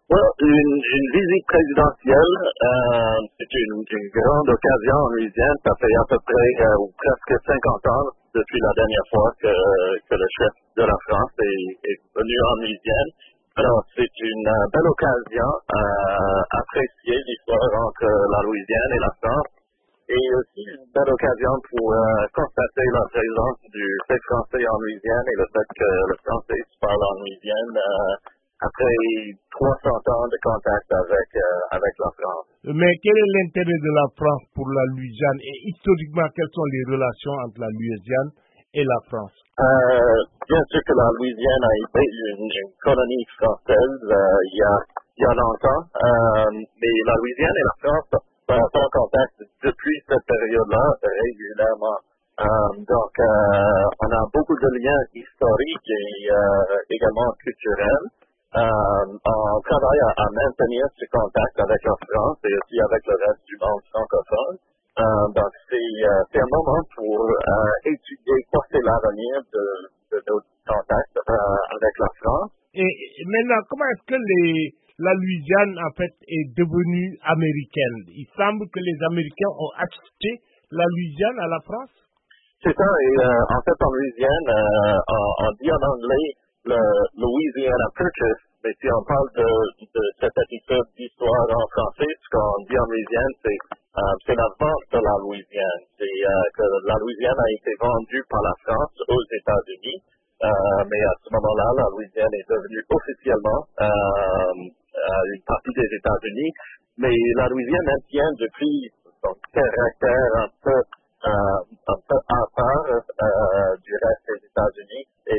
Une visite présidentielle, c'est une grande occasion en Louisiane. Ça fait à peu près ou presque 50 ans depuis la dernière fois que le chef de la France est venu en Louisiane. Alors, c'est une belle occasion à apprécier l'histoire entre la Louisiane et la France. Et aussi une belle occasion pour constater la présence du fait français en Louisiane et le fait que le français se parle en Louisiane après 300 ans de contact avec la France. Mais quel est l'intérêt de la France pour la Louisiane et historiquement, quelles sont les relations entre la Louisiane et la France? Bien sûr que la Louisiane a été une colonie française il y a longtemps, mais la Louisiane et la France sont en contact depuis cette période-là régulièrement. Donc, on a beaucoup de liens historiques et également culturels. On travaille à maintenir ce contact avec la France et aussi avec le reste du monde francophone. Donc, c'est un moment pour étudier quoi c'est l'avenir de nos contacts avec la France. Et maintenant, comment est-ce que la Louisiane, en fait, est devenue américaine? Il semble que les Américains ont acheté la Louisiane à la France? C'est ça, et en fait, en Louisiane, on dit en anglais le Louisiana Purchase, mais si on parle de cette épisode d'histoire en français, ce qu'on dit en Louisiane, c'est la vente de la Louisiane. C'est que la Louisiane a été vendue par la France aux États-Unis, mais à ce moment-là, la Louisiane est devenue officiellement une partie des États-Unis, mais la Louisiane maintient depuis son caractère un peu à part du reste des États-Unis. Et